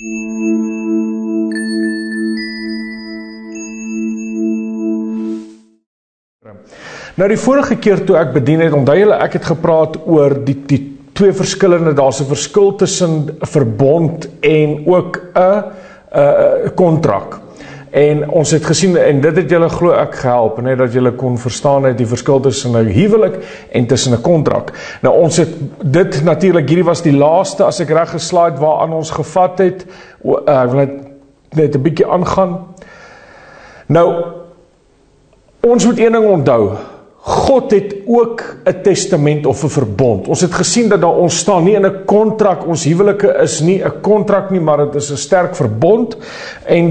Nou die vorige keer toe ek bedien het, onthou julle, ek het gepraat oor die twee verskillende, daar's 'n verskil tussen verbond en ook 'n kontrak. En ons het gesien, en dit het julle glo ek gehelp, net dat julle kon verstaan het die verskil tussen 'n huwelik en tussen 'n kontrak. Nou ons het dit natuurlik, hierdie was die laaste, as ek reg geslaai het, waaraan ons gevat het. Ek wil net 'n bietjie aangaan. Nou, ons moet een ding onthou. God het ook 'n testament of 'n verbond. Ons het gesien dat daar ons staan nie in 'n kontrak, ons huwelike is nie 'n kontrak nie, maar dit is 'n sterk verbond, en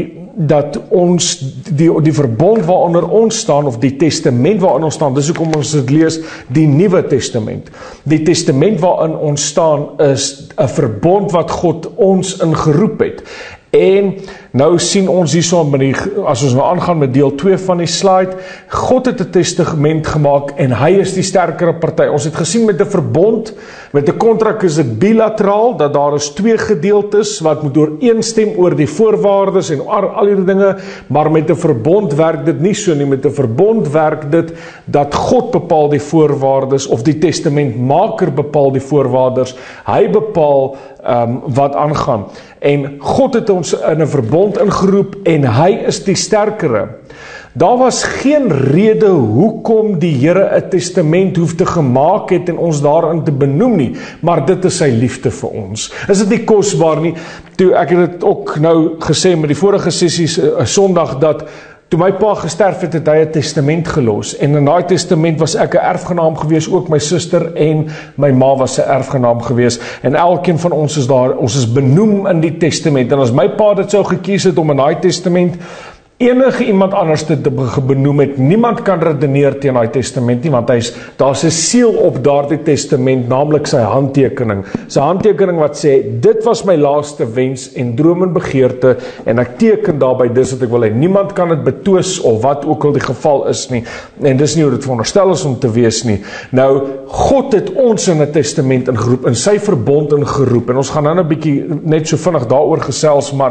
dat ons die verbond waaronder ons staan, of die testament waarin ons staan, dis hoekom ons dit lees, die Nuwe Testament. Die testament waarin ons staan is 'n verbond wat God ons ingeroep het. En nou sien ons hierso, as ons nou aangaan met deel 2 van die slide, God het 'n testament gemaak en hy is die sterkere party. Ons het gesien met 'n verbond, met 'n kontrak is dit bilateraal, dat daar is twee gedeeltes wat moet ooreenstem oor die voorwaardes en al hierdie dinge, maar met 'n verbond werk dit nie so nie. Met 'n verbond werk dit dat God bepaal die voorwaardes, of die testamentmaker bepaal die voorwaardes, hy bepaal wat aangaan. En God het ons in 'n verbond ingeroep en hy is die sterkere. Daar was geen rede hoekom die Here 'n testament hoef te gemaak het en ons daarin te benoem nie, maar dit is sy liefde vir ons. Is dit nie kosbaar nie? Toe ek het dit ook nou gesê met die vorige sessies, Sondag, dat toe my pa gesterf het, het hy 'n testament gelos, en in daai testament was ek 'n erfgenaam gewees, ook my suster en my ma was 'n erfgenaam gewees, en elkeen van ons is daar, ons is benoem in die testament, en as my pa dit sou gekies het om in daai testament enige iemand anders te benoem het, niemand kan redeneer teen daai testament nie, want daar's 'n seël op daardie testament, naamlik sy handtekening. Sy handtekening wat sê, dit was my laaste wens en droom en begeerte, en ek teken daarby dis wat ek wil hê. Niemand kan dit betwis of wat ook al die geval is nie, en dis nie hoe dit veronderstel is om te wees nie. Nou, God het ons in 'n testament ingeroep, in sy verbond ingeroep, en ons gaan nou 'n bietjie net so vinnig daaroor gesels, maar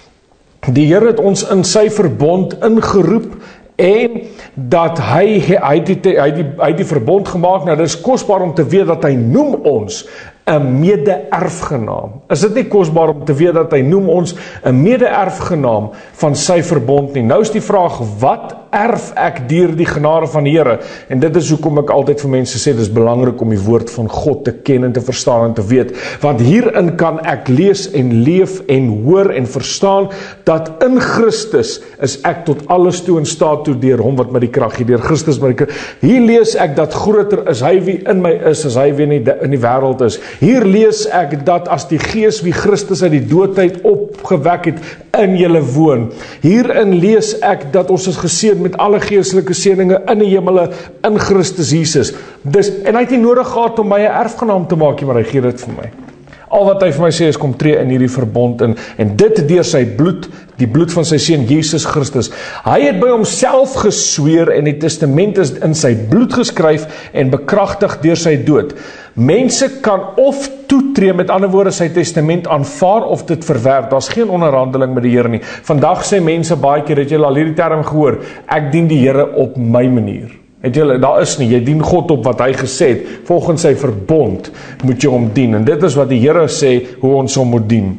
die Here het ons in sy verbond ingeroep, en dat hy die verbond gemaak. Nou, dit is kosbaar om te weet dat hy noem ons 'n mede-erfgenaam. Is dit nie kosbaar om te weet dat hy noem ons 'n mede-erfgenaam van sy verbond nie? Nou is die vraag, wat erf ek deur die genade van die Here? En dit is hoekom ek altyd vir mense sê, dit is belangrik om die woord van God te ken en te verstaan en te weet, want hierin kan ek lees en leef en hoor en verstaan, dat in Christus is ek tot alles toe in staat toe, deur hom wat my die krag gee, deur Christus my die krag. Hier lees ek dat groter is hy wie in my is, as hy wie in die wêreld is. Hier lees ek dat as die Gees wie Christus uit die doodheid opgewek het, in julle woon. Hierin lees ek dat ons is geseën met alle geestelike seëninge in die hemele in Christus Jesus. En hy het nie nodig gehad om my 'n erfgenaam te maak nie, maar hy gee dit vir my. Al wat hy vir my sê is, kom tree in hierdie verbond in, en dit deur sy bloed, die bloed van sy seun Jesus Christus. Hy het by homself gesweer, en die testament is in sy bloed geskryf en bekragtig deur sy dood. Mense kan of toetree, met ander woorde sy testament aanvaar, of dit verwerp. Daar's geen onderhandeling met die Here nie. Vandag sê mense baie keer, het julle al hierdie term gehoor, ek dien die Here op my manier. Het julle, daar is nie, jy dien God op wat hy gesê het, volgens sy verbond moet jy hom dien, en dit is wat die Here sê, hoe ons hom moet dien.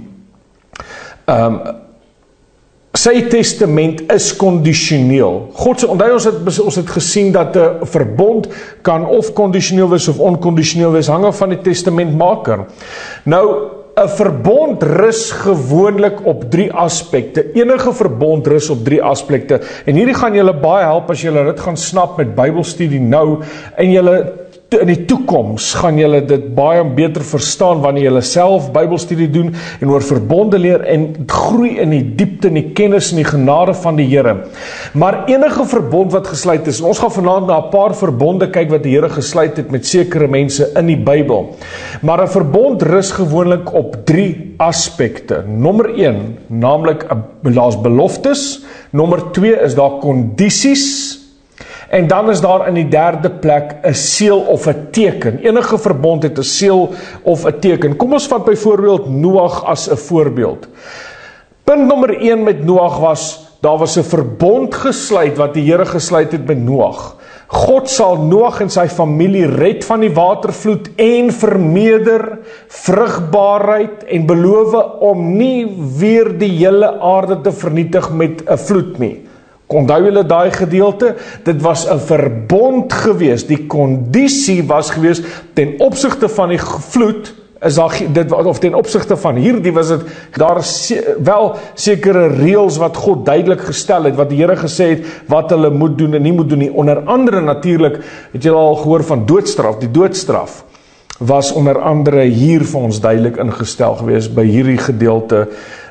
Sy testament is kondisioneel. God sê, onthou ons het gesien dat 'n verbond kan of kondisioneel wees of onkondisioneel wees, hang af van die testamentmaker. Nou, 'n verbond rus gewoonlik op 3 aspekte. Enige verbond rus op 3 aspekte. En hierdie gaan julle baie help as julle dit gaan snap met Bybelstudie nou, en julle in die toekoms gaan julle dit baie beter verstaan wanneer julle self Bybelstudie doen en oor verbonde leer en groei in die diepte en die kennis en die genade van die Here. Maar enige verbond wat gesluit is, en ons gaan vanaand na 'n paar verbonde kyk wat die Here gesluit het met sekere mense in die Bybel. Maar 'n verbond rus gewoonlik op 3 aspekte. Nommer 1, naamlik daar's beloftes. Nommer 2 is daar kondisies. En dan is daar in die derde plek 'n seël of 'n teken. Enige verbond het 'n seël of 'n teken. Kom ons vat byvoorbeeld Noag as 'n voorbeeld. Punt nommer 1 met Noag was, daar was 'n verbond gesluit wat die Here gesluit het met Noag. God sal Noag en sy familie red van die watervloed en vermeerder vrugbaarheid en beloof om nie weer die hele aarde te vernietig met 'n vloed nie. Onthou julle daai gedeelte? Dit was 'n verbond gewees. Die kondisie was gewees ten opsigte van die vloed, is daar dit of ten opsigte van hierdie was dit daar wel sekere reëls wat God duidelik gestel het, wat die Here gesê het wat hulle moet doen en nie moet doen nie. Onder andere natuurlik, het julle al gehoor van doodstraf. Die doodstraf was onder andere hier vir ons duidelik ingestel gewees by hierdie gedeelte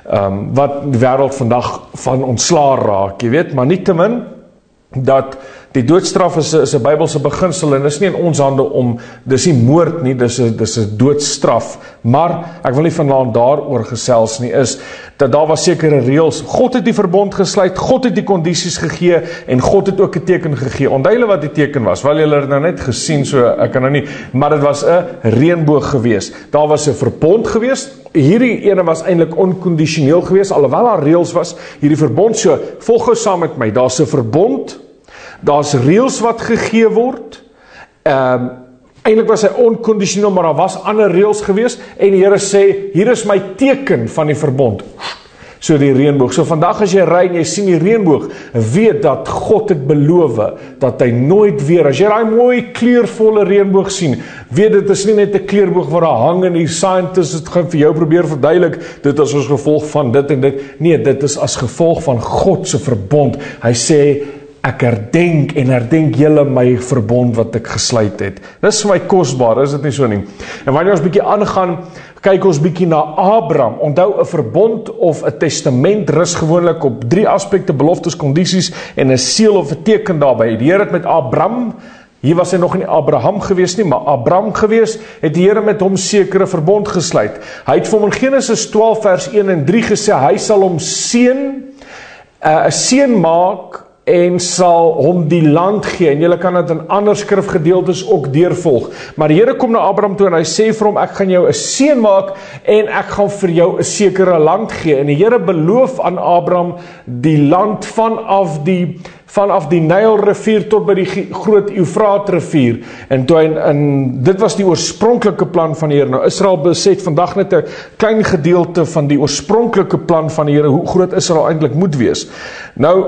wat die wêreld vandag van ontslaa raak, jy weet, maar nietemin dat die doodstraf is 'n Bybelse beginsel en is nie in ons hande om, dis nie moord nie, dis 'n doodstraf, maar ek wil nie vanaand daaroor gesels nie, is dat daar was sekere reëls. God het die verbond gesluit, God het die kondisies gegee en God het ook 'n teken gegee. Onthou julle wat die teken was? Wel, julle het nou net gesien, so ek kan nou nie, maar dit was 'n reënboog gewees. Daar was 'n verbond gewees. Hierdie ene was eintlik onkondisioneel gewees, alhoewel daar reëls was. Hierdie verbond, so volg gou saam met my. Daar's 'n verbond, daar's reëls wat gegee word. Eintlik was hy onkondisioneel, maar daar was ander reëls gewees en die Here sê, hier is my teken van die verbond. So die reënboog. So vandag as jy ry en jy sien die reënboog, weet dat God het beloof dat hy nooit weer, as jy daai mooi kleurvolle reënboog sien, weet dit is nie net 'n kleurboog wat daar hang en die scientists het gaan vir jou probeer verduidelik, dit is as gevolg van dit en dit. Nee, dit is as gevolg van God se verbond. Hy sê, ek herdenk julle my verbond wat ek gesluit het. Dis vir my kosbaar, is dit nie so nie? En wanneer ons bietjie aangaan, kyk ons bietjie na Abraham. Onthou, 'n verbond of 'n testament rus gewoonlik op 3 aspekte: beloftes, kondisies en 'n seël of 'n teken daarbey. Die Here het met Abraham, hier was hy nog nie Abraham gewees nie, maar Abraham gewees, het die Here met hom sekere verbond gesluit. Hy het vir hom in Genesis 12 vers 1 en 3 gesê, hy sal hom seën, 'n seën maak en sal hom die land gee, en julle kan dit in ander skrifgedeeltes ook deurvolg. Maar die Here kom na Abraham toe en hy sê vir hom, ek gaan jou 'n seën maak en ek gaan vir jou 'n sekere land gee. En die Here beloof aan Abraham die land vanaf die Nylrivier tot by die groot Eufraatrivier. En dit was die oorspronklike plan van die Here. Nou Israel beset vandag net 'n klein gedeelte van die oorspronklike plan van die Here, hoe groot Israel eintlik moet wees. Nou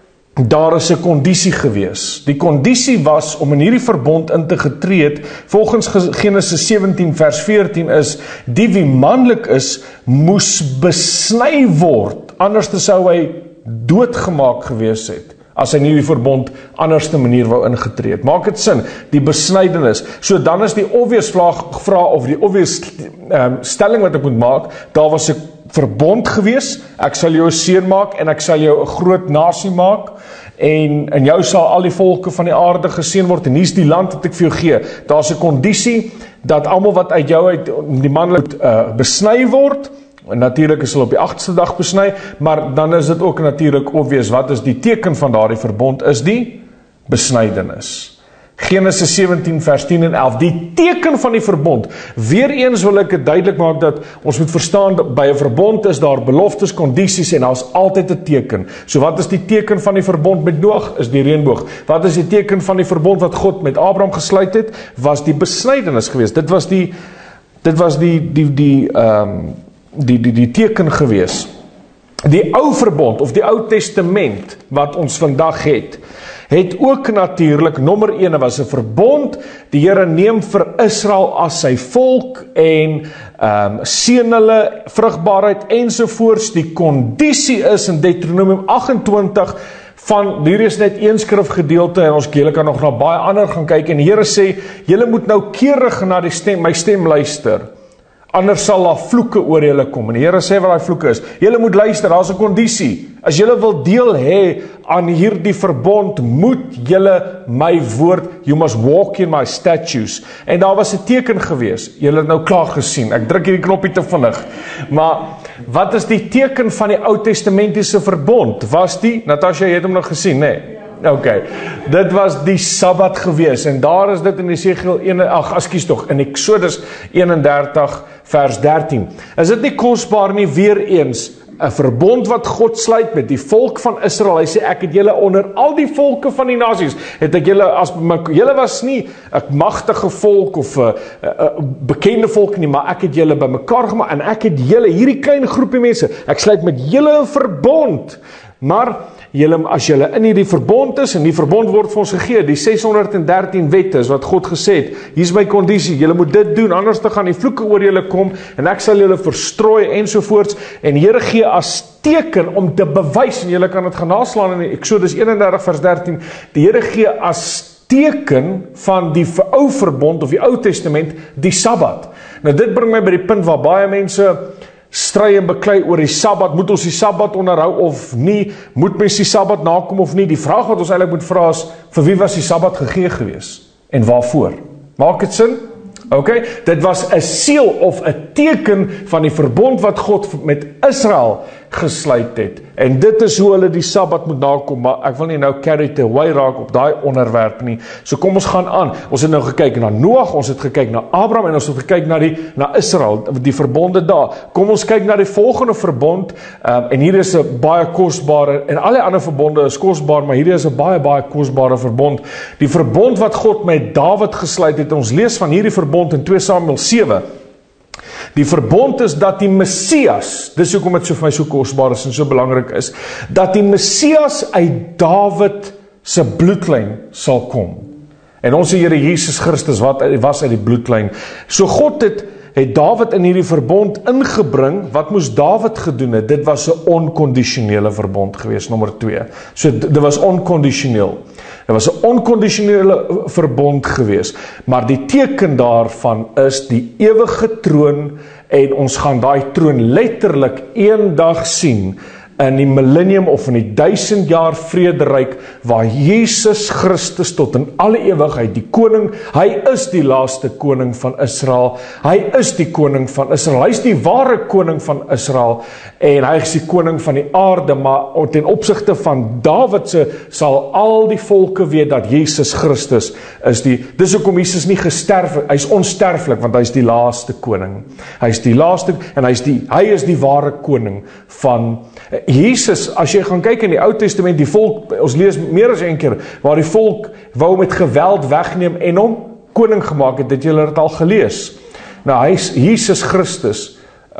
daar is 'n kondisie gewees. Die kondisie was om in hierdie verbond in te getree het, volgens Genesis 17 vers 14 is, die wie manlik is, moes besny word, anders sou hy doodgemaak gewees het, as hy nie die verbond anderste manier wou ingetree het. Maak dit sin, die besnydenis. So dan is die obvious vraag of die obvious stelling wat ek moet maak, daar was 'n verbond gewees, ek sal jou 'n seën maak en ek sal jou 'n groot nasie maak, en in jou sal al die volke van die aarde geseën word, en hier's die land wat ek vir jou gee. Daar's 'n kondisie, dat almal wat uit jou uit die manlik besny word, en natuurlik is hulle op die 8ste dag besny, maar dan is dit ook natuurlik obvious, wat is die teken van daardie verbond, is die besnydenis. Genesis 17 vers 10 en 11, die teken van die verbond. Weereens wil ek dit duidelik maak dat ons moet verstaan, dat by 'n verbond is daar beloftes, kondisies en daar's altyd 'n teken. So wat is die teken van die verbond met Noag? Is die reënboog. Wat is die teken van die verbond wat God met Abraham gesluit het? Was die besnydenis geweest. Dit was die teken geweest. Die ou verbond of die Ou Testament wat ons vandag het ook natuurlik, nommer 1 was 'n verbond. Die Here neem vir Israel as sy volk en seën hulle, vrugbaarheid ensovoorts. Die kondisie is in Deuteronomium 28 van, hier is net een skrifgedeelte en julle kan nog na baie ander gaan kyk, en die Here sê, julle moet noukeurig na my stem luister. Anders sal daar vloeke oor julle kom. En die Here sê wat daai vloeke is. Julle moet luister, daar's 'n kondisie. As julle wil deel hê aan hierdie verbond, moet julle my woord, you must walk in my statutes. En daar was 'n teken gewees. Julle het nou klaar gesien. Ek druk hierdie knoppie te vinnig. Maar wat is die teken van die Ou Testamentiese verbond? Was die, Natasha, jy het hom nog gesien, nê? Okay, dit was die Sabbat gewees, en daar is dit in Esegiel 1, in Exodus 31 vers 13. Is dit nie kosbaar nie, weer eens, 'n verbond wat God sluit met die volk van Israel. Hy sê, ek het julle onder al die volke van die nasies, het ek julle, julle was nie 'n magtige volk of 'n bekende volk nie, maar ek het julle bymekaar gemaak, en ek het julle, hierdie klein groepie mense, ek sluit met julle 'n verbond, maar as julle in hierdie verbond is, en die verbond word vir ons gegee, die 613 wette is wat God gesê het, hier is my kondisie, julle moet dit doen, anders te gaan die vloeke oor julle kom, en ek sal julle verstrooi, ensovoorts, en Here gee as teken om te bewys, en julle kan dit gaan naslaan in Exodus 31 vers 13, die Here gee as teken van die ou verbond, of die Ou Testament, die Sabbat. Nou dit bring my by die punt waar baie mense stry en beklei oor die Sabbat, moet ons die Sabbat onderhou of nie, moet mens die Sabbat nakom of nie, die vraag wat ons eintlik moet vra is, vir wie was die Sabbat gegee gewees, en waarvoor? Maak dit sin? Okay, dit was 'n seël of 'n teken van die verbond wat God met Israel gesluit het, en dit is hoe hulle die Sabbat moet nakom, maar ek wil nie nou carried away raak op daai onderwerp nie, so kom ons gaan aan. Ons het nou gekyk na Noag, ons het gekyk na Abraham, en ons het gekyk na Israel, die verbonde daar. Kom ons kyk na die volgende verbond, en hier is 'n baie kosbare, en alle ander verbonde is kosbaar, maar hierdie is 'n baie, baie kosbare verbond, die verbond wat God met Dawid gesluit het. Ons lees van hierdie verbond in 2 Samuel 7, die verbond is dat die Messias, dis hoekom dit vir my so kosbaar is en so belangrik is, dat die Messias uit Dawid se bloedlyn sal kom. En ons Here Jesus Christus wat was uit die bloedlyn. So God het Dawid in hierdie verbond ingebring. Wat moes Dawid gedoen het? Dit was 'n onkondisionele verbond gewees, nommer 2. So dit was onkondisioneel. Dit was 'n onkondisionele verbond gewees, maar die teken daarvan is die ewige troon, en ons gaan daai troon letterlik eendag sien in die millennium of in die 1000 jaar vrederyk, waar Jesus Christus tot in alle ewigheid, die koning, hy is die laaste koning van Israel, hy is die koning van Israel, hy is die ware koning van Israel, en hy is die koning van die aarde, maar ten opsigte van Dawidse sal al die volke weet dat Jesus Christus is dis hoekom Jesus nie gesterf het, hy is onsterflik, want hy is die laaste koning, hy is die laaste, en hy is die ware koning van Jesus. As jy gaan kyk in die Ou Testament, die volk, ons lees meer as een keer, waar die volk wou met geweld wegneem en hom koning gemaak het, dit julle het al gelees. Nou, Jesus Christus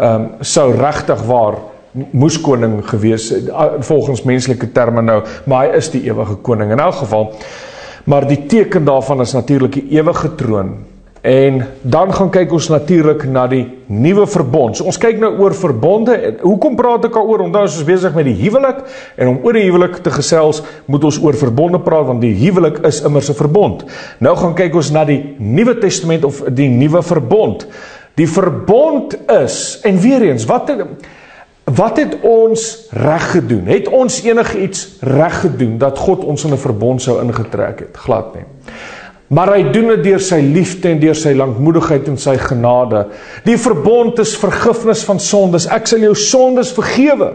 sou regtig waar moes koning gewees, volgens menslike terme nou, maar hy is die ewige koning in elk geval. Maar die teken daarvan is natuurlik die ewige troon. En dan gaan kyk ons natuurlik na die nuwe verbond. So ons kyk nou oor verbonde. Hoekom praat ek daaroor? Onthou ons is besig met die huwelik, en om oor die huwelik te gesels, moet ons oor verbonde praat, want die huwelik is immers 'n verbond. Nou gaan kyk ons na die Nuwe Testament of die nuwe verbond. Die verbond is, en weer eens, wat het ons reg gedoen? Het ons enigiets reg gedoen dat God ons in 'n verbond sou ingetrek het? Glad nie. Maar hy doen dit deur sy liefde en deur sy lankmoedigheid en sy genade. Die verbond is vergifnis van sondes. Ek sal jou sondes vergewe.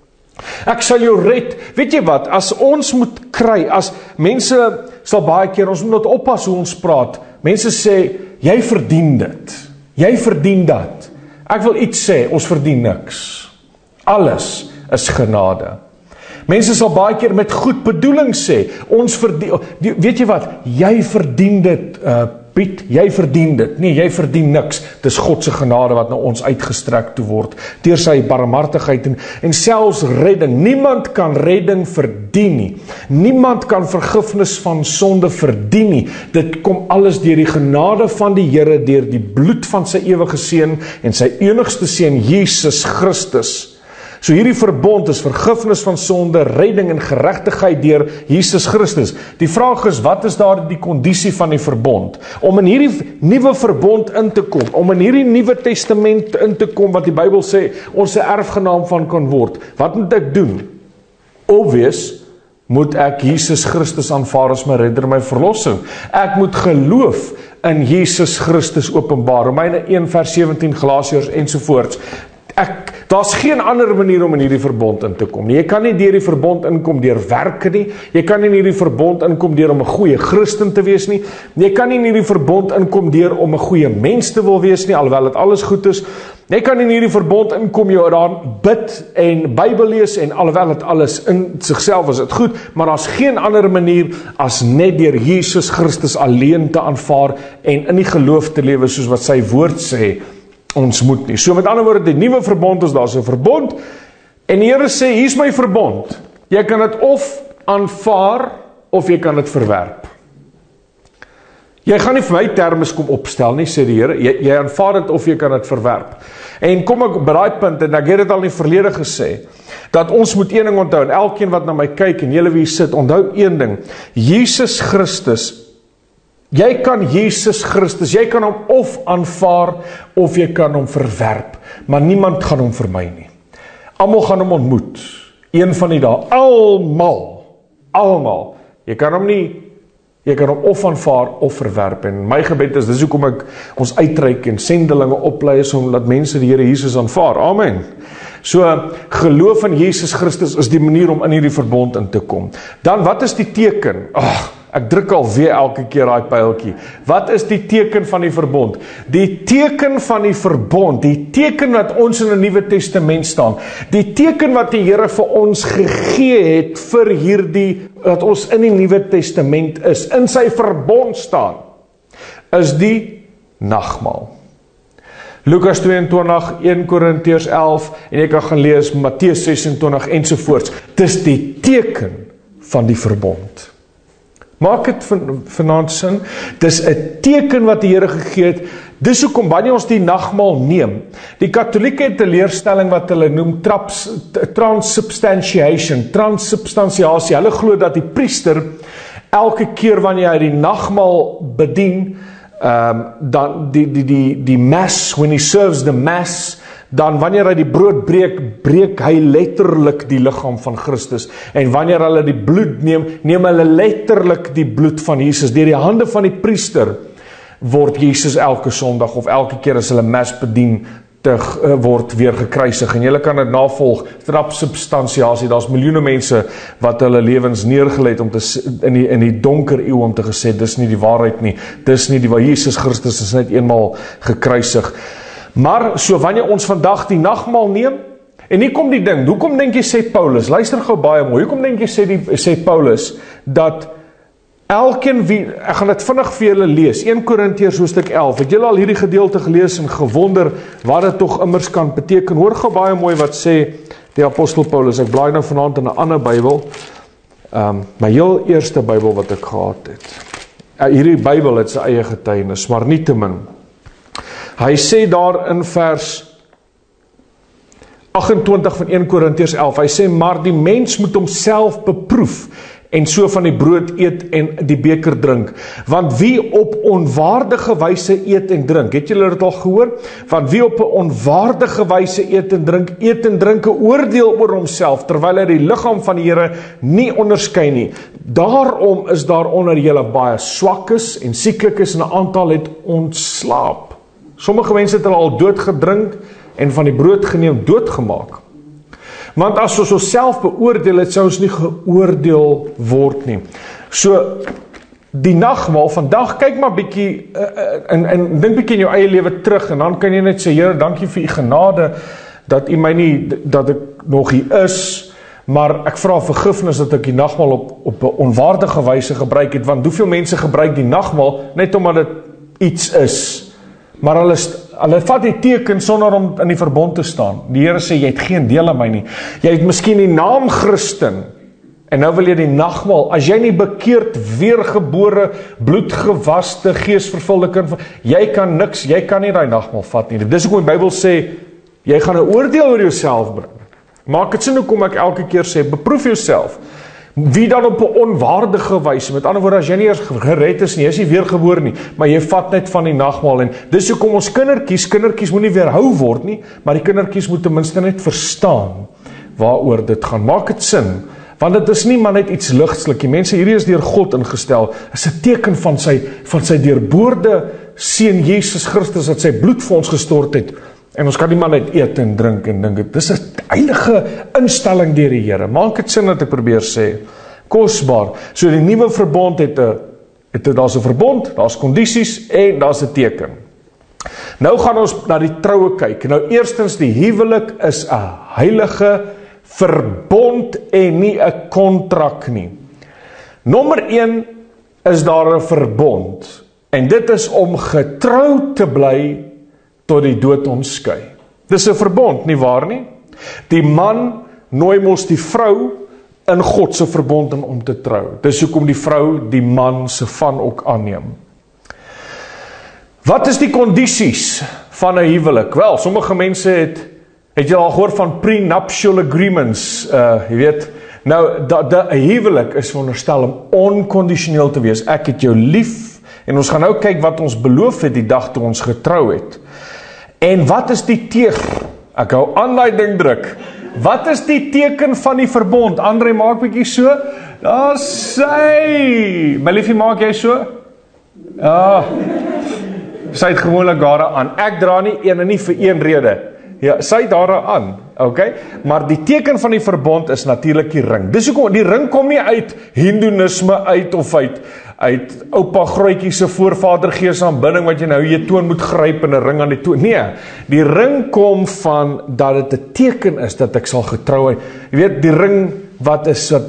Ek sal jou red. Weet jy wat, as ons moet kry, as mense sal baie keer, ons moet oppas hoe ons praat. Mense sê, jy verdien dit. Jy verdien dat. Ek wil iets sê, ons verdien niks. Alles is genade. Mense sal baie keer met goed bedoeling sê, ons verdien, weet jy wat, jy verdien dit, Piet, jy verdien dit. Nee, jy verdien niks. Dis God se genade wat na ons uitgestrek toe word, deur sy barmhartigheid en selfs redding. Niemand kan redding verdien nie. Niemand kan vergifnis van sonde verdien nie. Dit kom alles deur die genade van die Here, deur die bloed van sy ewige seun en sy enigste seun Jesus Christus. So hierdie verbond is vergifnis van sonde, redding en geregtigheid deur Jesus Christus. Die vraag is, wat is daar die kondisie van die verbond? Om in hierdie nuwe verbond in te kom, om in hierdie nuwe testament in te kom, wat die Bybel sê, ons 'n erfgenaam van kan word. Wat moet ek doen? Obvious, moet ek Jesus Christus aanvaar as my redder en my verlossing. Ek moet geloof in Jesus Christus openbaar. Romeine 1 vers 17, Galasiërs ensovoorts. Daar's geen ander manier om in hierdie verbond in te kom nie. Jy kan nie deur die verbond inkom deur werke nie. Jy kan nie in hierdie verbond inkom deur om 'n goeie Christen te wees nie. Jy kan nie in hierdie verbond inkom deur om 'n goeie mens te wil wees nie, alhoewel dit alles goed is. Jy kan in hierdie verbond inkom, jy daar bid en Bybel lees en alhoewel dit alles in sigself is dit goed, maar daar's geen ander manier as net deur Jesus Christus alleen te aanvaar en in die geloof te lewe soos wat sy woord sê ons moet nie. So met ander woorde, die nuwe verbond is daar's 'n verbond en die Here sê hier's my verbond. Jy kan dit of aanvaar of jy kan dit verwerp. Jy gaan nie vir my termes kom opstel nie, sê die Here. Jy aanvaar dit of jy kan dit verwerp. En kom ek by daai punt, en ek het dit al in die verlede gesê, dat ons moet een ding onthou, en elkeen wat na my kyk, en julle wie sit, onthou een ding, Jesus Christus, jy kan hom of aanvaar, of jy kan hom verwerp, maar niemand gaan hom vermy nie. Almal gaan hom ontmoet, een van die dae, almal, jy kan hom of aanvaar of verwerp, en my gebed is, dis hoekom ek ons uitreik en sendelinge oplei is, om dat mense die Here Jesus aanvaar, amen. So, geloof in Jesus Christus is die manier om in hierdie verbond in te kom. Dan, wat is die teken? Ek druk al weer elke keer daai pyltjie. Wat is die teken van die verbond? Die teken van die verbond, die teken wat ons in die Nuwe Testament staan, die teken wat die Here vir ons gegee het vir hierdie, dat ons in die Nuwe Testament is, in sy verbond staan, is die nagmaal. Lukas 22, 1 Korintiërs 11, en jy kan gaan lees Matteus 26 ensovoorts. Dis die teken van die verbond. Maak het vanaand sin, dis 'n teken wat die Here gegee het, dis hoekom wanneer ons die nagmaal neem, die Katolieke het 'n leerstelling wat hulle noem transsubstantiasie, hulle glo dat die priester, elke keer wanneer hy die nagmaal bedien, dan die mass, when he serves the mass, dan wanneer hy die brood breek hy letterlik die liggaam van Christus, en wanneer hulle die bloed neem hulle letterlik die bloed van Jesus, deur die hande van die priester, word Jesus elke Sondag, of elke keer as hulle mas bedien, word weer gekruisig, en julle kan dit navolg, transsubstantiasie, daar's miljoene mense, wat hulle lewens neergelê het, om in die donker eeu, om te gesê, dis nie die waarheid nie, dis nie die waar Jesus Christus is net eenmaal gekruisig. Maar, so wanneer ons vandag die nagmaal neem, en hier kom die ding, hoekom dink jy sê Paulus, luister gou baie mooi, hoekom dink jy sê Paulus, dat elkeen wie, ek gaan dit vinnig vir julle lees, 1 Korintiërs hoofstuk 11, het julle al hierdie gedeelte gelees en gewonder, wat dit tog immers kan beteken, hoor gou baie mooi wat sê die apostel Paulus, ek blaai nou vanaand in 'n ander Bybel, my heel eerste Bybel wat ek gehad het, hierdie Bybel het sy eie getuienis, maar nietemin, hy sê daar in vers 28 van 1 Korintiërs 11, hy sê, maar die mens moet homself beproef, en so van die brood eet en die beker drink, want wie op onwaardige wyse eet en drink, het julle dit al gehoor? Want wie op 'n onwaardige wyse eet en drink 'n oordeel oor homself, terwyl hy die liggaam van die Here nie onderskei nie. Daarom is daar onder julle baie swak is en sieklik is, en 'n aantal het ontslaap. Sommige mense het al dood gedrink en van die brood geneem doodgemaak. Want as ons onsself beoordeel het, sou ons nie geoordeel word nie. So, die nagmaal, vandag, kyk maar bietjie, en dink bietjie in jou eie lewe terug, en dan kan jy net sê, Here, dankie vir u genade, dat u my nie, dat ek nog hier is, maar ek vra vergifnis dat ek die nagmaal op 'n onwaardige wyse gebruik het, want hoeveel mense gebruik die nagmaal, net omdat dit iets is, maar hulle vat die teken sonder om in die verbond te staan. Die Here sê, jy het geen deel aan my nie. Jy het miskien die naam Christen, en nou wil jy die nagmaal, as jy nie bekeerd, weergebore, bloedgewaste, geesvervulde kind, jy kan niks, jy kan nie die nagmaal vat nie. Dis hoekom die Bybel sê, jy gaan 'n oordeel oor jouself bring. Maak dit sin hoekom ek elke keer sê, beproef jouself. Wie dan op 'n onwaardige wyse, met ander woorde, as jy nie eers gered is nie, jy is nie weergebore nie, maar jy vat net van die nagmaal, en dis hoekom ons kindertjies moet nie weerhou word nie, maar die kindertjies moet ten minste net verstaan, waaroor dit gaan. Maak dit sin, want dit is nie maar net iets ligtelik nie. Mense, hierdie is deur God ingestel, is 'n teken van sy deurboorde seun Jesus Christus, dat sy bloed vir ons gestort het, En ons kan nie maar net eet en drink en dink, dis 'n heilige instelling deur die Here. Maak dit sin wat ek probeer sê. Kosbaar. So die nuwe verbond daar's 'n verbond, daar's kondisies en daar's 'n teken. Nou gaan ons na die troue kyk. Nou eerstens, die huwelik is 'n heilige verbond en nie 'n kontrak nie. Nommer 1 is daar 'n verbond. En dit is om getrou te bly tot die dood ons skei. Dis 'n verbond, nie waar nie? Die man nooi mos die vrou in God se verbond om te trou. Dis hoekom die vrou die man se van ook aanneem. Wat is die kondisies van 'n huwelik? Wel, sommige mense het jy al gehoor van prenuptial agreements, jy weet. Nou, 'n huwelik is veronderstel om onkondisioneel te wees. Ek het jou lief, en ons gaan nou kyk wat ons beloof het die dag toe ons getrou het. En wat is die teken? Ek hou aan daai ding druk. Wat is die teken van die verbond? Andre, maak bietjie so. Daar sy. My liefie, maak jy so? Ja. Sy het gewoonlik daar aan. Ek dra nie een en nie vir een rede. Ja, sy daar aan. Okay? Maar die teken van die verbond is natuurlik die ring. Dis hoekom die ring kom nie uit Hindoeïsme uit of uit oupa Grootjie se voorvader gees aanbidding wat jy nou jy toon moet gryp en 'n ring aan die toon. Nee, die ring kom van dat dit 'n teken is dat ek sal getrou wees. Jy weet, die ring wat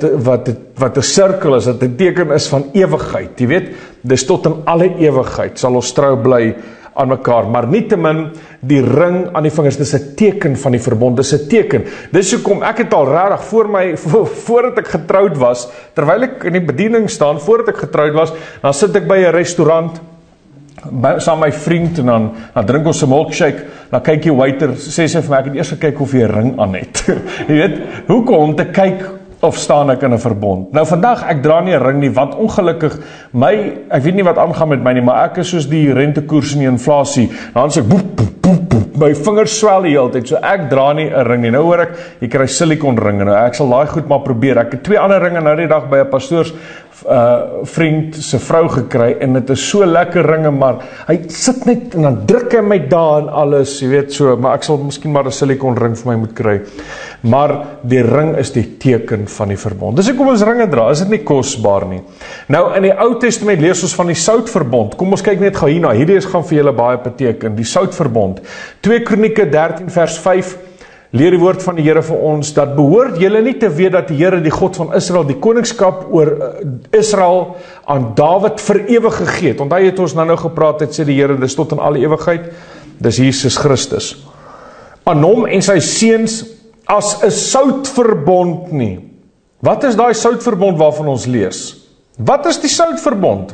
'n sirkel is, dat 'n teken is van ewigheid. Jy weet, dis tot in alle ewigheid sal ons trou bly aan mekaar, maar nietemin die ring aan die vingers, dis 'n teken van die verbond, dis 'n teken. Dis hoekom ek het al regtig voordat ek getroud was, terwyl ek in die bediening staan, voordat ek getroud was, dan sit ek by 'n restaurant saam met my vriend en dan drink ons 'n milkshake, dan kyk die waiter, sê sy vir my, ek het eers gekyk of jy 'n ring aan het. Jy weet, hoekom? Om te kyk of staan ek in 'n verbond. Nou vandag, ek dra nie 'n ring nie, want ongelukkig, ek weet nie wat aangaan met my nie, maar ek is soos die rentekoers en die inflasie, dan sê ek, boep, boep, boep, boep, my vingers swel die hele tyd, so ek dra nie 'n ring nie. Nou hoor ek, jy kry silikon ringe, nou ek sal daai goed maar probeer. Ek het 2 ander ringe nou die dag by 'n pastoors vriend se vrou gekry, en dit is so lekker ringe, maar hy sit net, en dan druk hy my daar en alles, jy weet so, maar ek sal miskien maar 'n silikon ring vir my moet kry. Maar die ring is die teken van die verbond. Dis hoekom ons ringe dra, is dit nie kosbaar nie. Nou, in die Ou Testament lees ons van die soutverbond. Kom ons kyk net gou hierna, hierdie gaan vir julle baie beteken, die soutverbond. 2 Kronieke 13 vers 5, leer die woord van die Here vir ons, dat behoort julle nie te weet dat die Here, die God van Israel, die koningskap oor Israel aan Dawid vir ewig gegee het. Want hy het ons nou gepraat, het sê die Here, dis tot in alle ewigheid, dis Jesus Christus. Aan hom en sy seuns as 'n soutverbond nie. Wat is daai soutverbond waarvan ons lees? Wat is die soutverbond?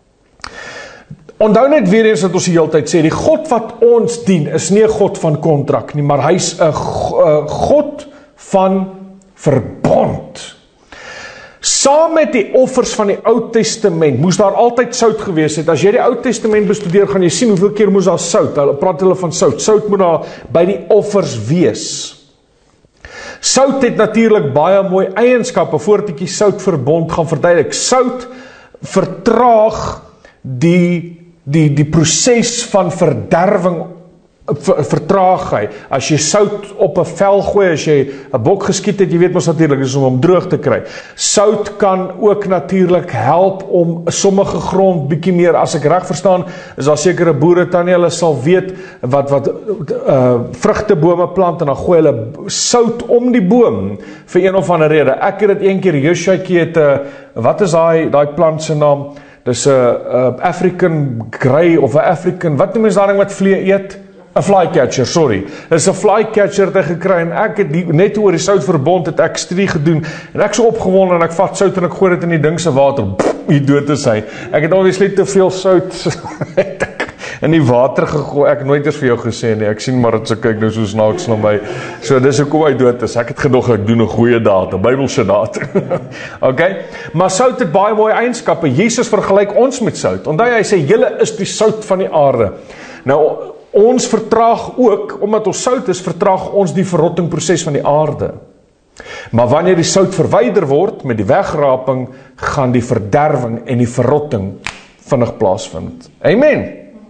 Onthou net weer eens wat ons die hele tyd sê, die God wat ons dien is nie 'n God van kontrak nie, maar hy's 'n God van verbond. Saam met die offers van die Ou Testament moes daar altyd sout gewees het. As jy die Ou Testament bestudeer, gaan jy sien hoeveel keer moes daar sout. Hulle praat van sout. Sout moet daar by die offers wees. Sout het natuurlik baie mooi eienskappe, voordat ek die soutverbond gaan verduidelik. Sout vertraag die proses van verderwing, vertraag hy. As jy sout op 'n vel gooi, as jy 'n bok geskiet het, jy weet mos natuurlik, dis om hom droog te kry. Sout kan ook natuurlik help om sommige grond bietjie meer, as ek reg verstaan, is daar sekere boere tannie, hulle sal weet wat vrugtebome plant, en dan gooi hulle sout om die boom vir een of ander rede. Ek het dit een keer, Joshuakie het wat is daai plant se naam? Dis 'n African grey of 'n African, wat noem ons daai ding wat vlee eet? 'n flycatcher, sorry. Dis 'n flycatcher het hy gekry, en ek het net oor die soutverbond het ek studie gedoen, en ek so opgewonde, en ek vat sout en ek gooi dit in die ding se water, hier dood is hy. Ek het obviously te veel sout in die water gegooi. Ek het nooit eens vir jou gesê nie, ek sien maar dat sy kyk nou so snaaks na my. So dis hoekom hy dood is. Ek het gedog ek doen 'n goeie daad, 'n Bybelse daad. Okay? Maar sout het baie mooi eienskappe. Jesus vergelyk ons met sout. Onthou hy sê julle is die sout van die aarde. Nou ons vertraag ook, omdat ons sout is, vertraag ons die verrottingproses van die aarde. Maar wanneer die sout verwyder word met die wegraping, gaan die verderwing en die verrotting vinnig plaasvind. Amen.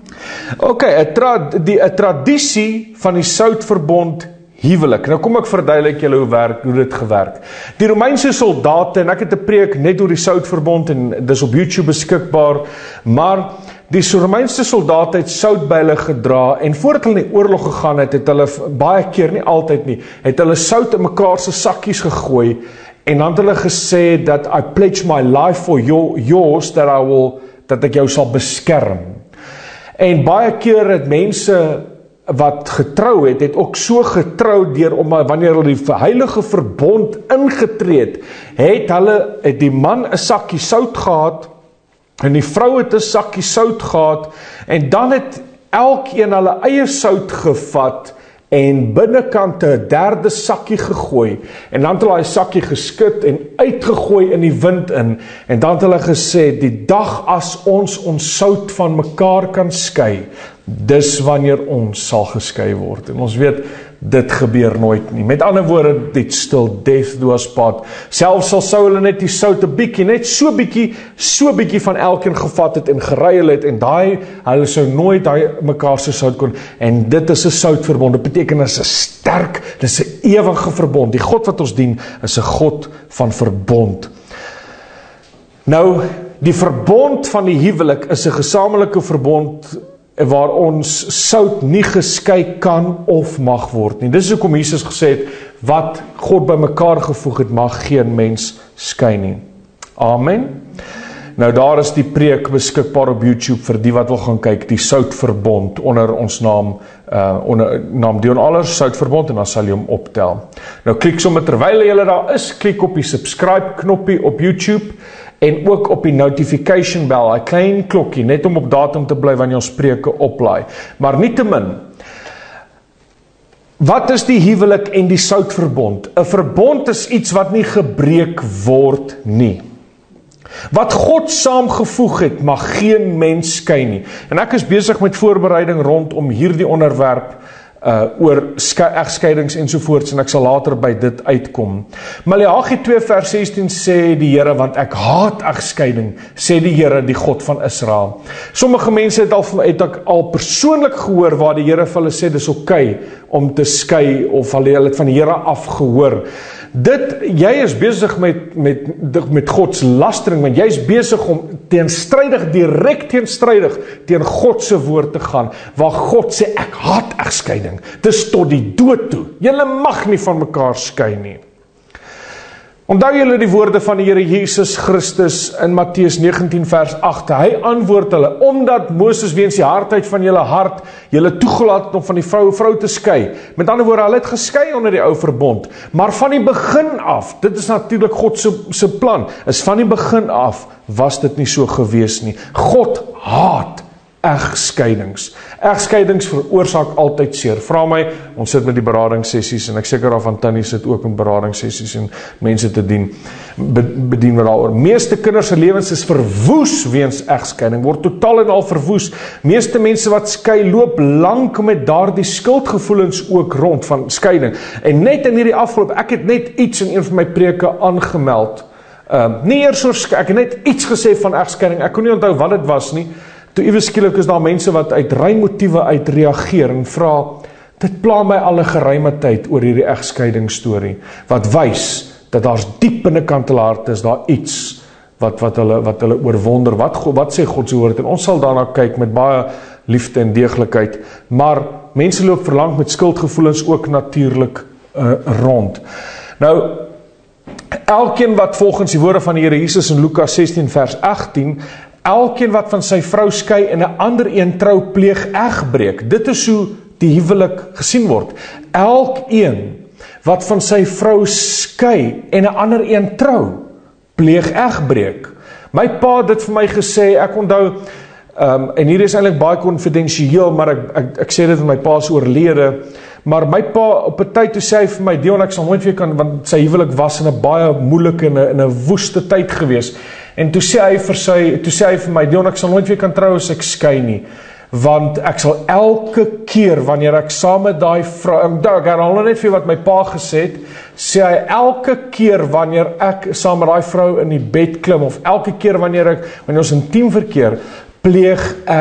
OK, 'n tradisie van die Soutverbond huwelik. Nou kom ek verduidelik julle hoe dit gewerk. Die Romeinse soldate, en ek het 'n preek net oor die Soutverbond en dis op YouTube beskikbaar, maar die Romeinse soldate het sout by hulle gedra en voordat hulle in die oorlog gegaan het hulle baie keer, nie altyd nie, het hulle sout in mekaar se sakkies gegooi en dan het hulle gesê dat I pledge my life for yours dat ek jou sal beskerm. En baie keer het mense wat getrou het ook so getrou deur om wanneer hulle die heilige verbond ingetree het die man 'n sakkie sout gehad en die vrou het 'n sakkie sout gehad en dan het elkeen hulle eie sout gevat en binnekant 'n derde sakkie gegooi en dan het hulle daai sakkie geskit en uitgegooi in die wind in en dan het hulle gesê die dag as ons sout van mekaar kan skei, dis wanneer ons sal geskei word. En ons weet, dit gebeur nooit nie. Met ander woorde, dit still death do us part. Selfs al sou hulle net die sout 'n bietjie, net so bietjie van elkeen gevat het en geruil het en hulle sou nooit mekaar se sout kon. En dit is 'n soutverbond. Dit beteken dit is 'n sterk, dit is 'n ewige verbond. Die God wat ons dien is 'n God van verbond. Nou, die verbond van die huwelik is 'n gesamentlike verbond waar ons sout nie geskei kan of mag word nie. Dis hoekom Jesus gesê het, wat God by mekaar gevoeg het, mag geen mens skei nie. Amen. Nou daar is die preek beskikbaar op YouTube vir die wat wil gaan kyk, die Soutverbond onder ons naam Dion Allers Soutverbond en dan sal jy hom optel. Nou klik sommer terwyl jy daar is, klik op die subscribe knoppie op YouTube en ook op die notification bell, 'n klein klokkie, net om op datum te bly wanneer ons preke oplaai. Maar nietemin, wat is die huwelik en die Soutverbond? 'n verbond is iets wat nie gebreek word nie. Wat God saamgevoeg het, mag geen mens skei nie. En ek is besig met voorbereiding rondom hierdie onderwerp oor egskeidings ensovoorts en ek sal later by dit uitkom. Maleagi 2 vers 16 sê die Here, want ek haat egskeiding, sê die Here, die God van Israel. Sommige mense het al persoonlik gehoor waar die Here vir hulle sê, dis oké om te skei, of hulle het van die Here afgehoor. Jy is besig met Gods lastering, want jy is besig om direk teenstrydig teen God se woord te gaan, waar God sê, ek haat egskeiding, dis tot die dood toe, julle mag nie van mekaar skei nie. Onthou julle die woorde van die Here Jesus Christus in Matteus 19 vers 8, hy antwoord hulle, omdat Moses weens die hardheid van julle hart, julle toegelaat het om van die vrou te skei. Met ander woorde, hulle het geskei onder die ou verbond, maar van die begin af, dit is natuurlik God se plan, is van die begin af, was dit nie so gewees nie. God haat egskeidings. Egskeidings veroorsaak altyd seer. Vra my, ons sit met die beradingssessies en ek seker af van Tannie sit ook in beradingssessies en mense te bedien wat daaroor. Meeste kinders se lewens is verwoes weens egskeiding, word totaal en al verwoes. Meeste mense wat skei loop lank met daardie skuldgevoelens ook rond van skeiding. En net in hierdie afgeloop, ek het net iets in een van my preke aangemeld. Nie eers oor ek het net iets gesê van egskeiding. Ek kon nie onthou wat dit was nie. Toe iewes skielik is daar mense wat uit rein motiewe uit reageer en vra, dit pla my al 'n geruime tyd oor hierdie egskeiding storie, wat wys dat daar's diep binnekant hulle hart is daar iets wat hulle oorwonder, wat sê God se woord, en ons sal daarna kyk met baie liefde en deeglikheid, maar mense loop verlang met skuldgevoelens ook natuurlik rond. Nou, elkeen wat volgens die woorde van die Here Jesus in Lukas 16 vers 18, elkeen wat van sy vrou skei en 'n ander een trou, pleeg egbreek. Dit is hoe die huwelik gesien word. Elkeen wat van sy vrou skei en 'n ander een trou, pleeg egbreek. My pa het dit vir my gesê, ek onthou, en hier is eintlik baie konfidensieel, maar ek sê dit in my pa se oorlede, maar my pa op 'n tyd toe sê hy vir my, Dion, ek sal nooit weer kan, want sy huwelik was in 'n baie moeilike en 'n woeste tyd gewees. En toe sê hy vir my, Dion, ek sal nooit weer kan trou as ek skei nie, want ek sal elke keer wanneer ek saam met daai vrou, ek herhaal net vir wat my pa gesê het, sê hy, elke keer wanneer ek saam met daai vrou in die bed klim, of elke keer wanneer ons intiem verkeer, pleeg ek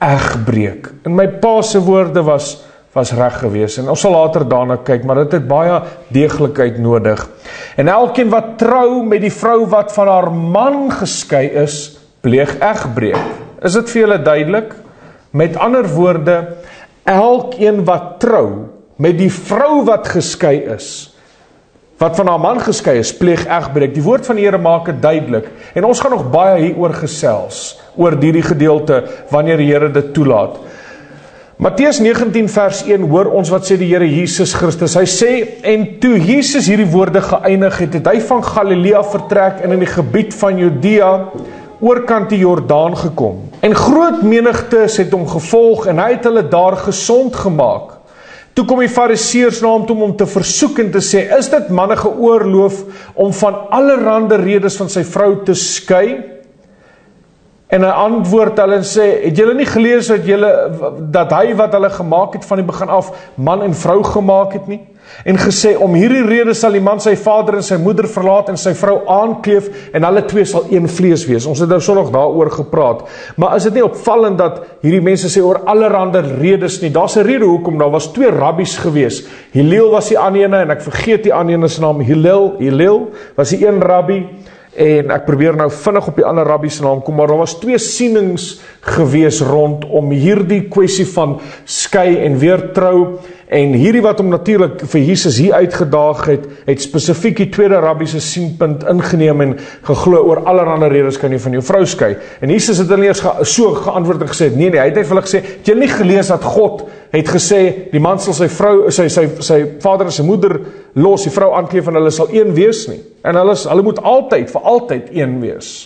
egbreek. En my pa se woorde was reg gewees, en ons sal later daarna kyk, maar dit het baie deeglikheid nodig. En elkeen wat trou met die vrou wat van haar man geskei is, pleeg egbreek. Is dit vir julle duidelik? Met ander woorde, elkeen wat trou met die vrou wat geskei is, wat van haar man geskei is, pleeg egbreek. Die woord van die Here maak dit duidelik, en ons gaan nog baie hieroor gesels, oor hierdie gedeelte, wanneer die Here dit toelaat. Matteus 19 vers 1, hoor ons wat sê die Here Jesus Christus. Hy sê, en toe Jesus hierdie woorde geëindig het, het hy van Galilea vertrek en in die gebied van Judea, oorkant die Jordaan gekom. En groot menigtes het hom gevolg, en hy het hulle daar gesond gemaak. Toe kom die Fariseërs na hom toe om te versoek en te sê, is dit manne geoorloof om van allerhande redes van sy vrou te skei? En hy antwoord hulle en sê, het julle nie gelees dat hy wat hulle gemaak het van die begin af, man en vrou gemaak het nie? En gesê, om hierdie rede sal die man sy vader en sy moeder verlaat en sy vrou aankleef, en hulle twee sal een vlees wees. Ons het nou so nog daaroor gepraat. Maar is dit nie opvallend dat hierdie mense sê oor allerhande redes nie? Daar's 'n rede hoekom, daar was twee rabbies gewees. Hillel was die ander ene, en ek vergeet die ander ene se naam. Hillel was die een rabbi, en ek probeer nou vinnig op die ander rabbi se naam kom, maar daar was twee sienings gewees rondom hierdie kwessie van skei en weer trou, en hierdie wat hom natuurlik vir Jesus hier uitgedaag het spesifiek die tweede rabbi se sienpunt ingeneem en geglo oor allerhande redes kan jy van jou vrou skei. En Jesus het hulle eers so geantwoord en gesê, nee, hy het vir hulle gesê, het jy nie gelees dat God het gesê, die man sal sy vrou, sy vader en sy moeder los, die vrou aankleef en hulle sal een wees nie. En hulle moet altyd, vir altyd een wees.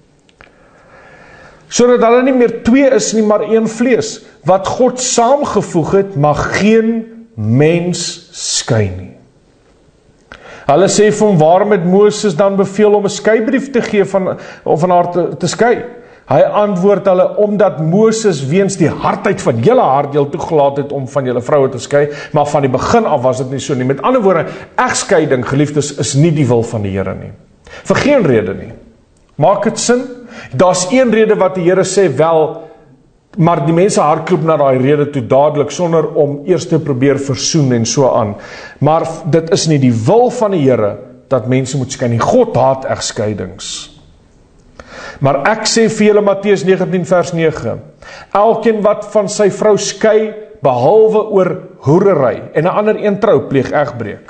Sodat hulle nie meer twee is nie, maar een vlees. Wat God saamgevoeg het, mag geen mens skei nie. Hulle sê vir hom, waarom het Moses dan beveel om 'n skeibrief te gee om van haar te skei? Hy antwoord hulle, omdat Moses weens die hardheid van julle hart julle toegelaat het om van julle vroue te skei, maar van die begin af was dit nie so nie. Met ander woorde, egskeiding, geliefdes, is nie die wil van die Here nie. Vir geen rede nie. Maak dit sin? Daar's een rede wat die Here sê wel, maar die mense hardloop na daai rede toe dadelik, sonder om eers te probeer versoen en so aan. Maar dit is nie die wil van die Here, dat mense moet skei nie. God haat egskeidings. Maar ek sê vir julle, Matteus 19 vers 9, elkeen wat van sy vrou skei, behalwe oor hoerery, en 'n ander een trou, pleeg egbreek.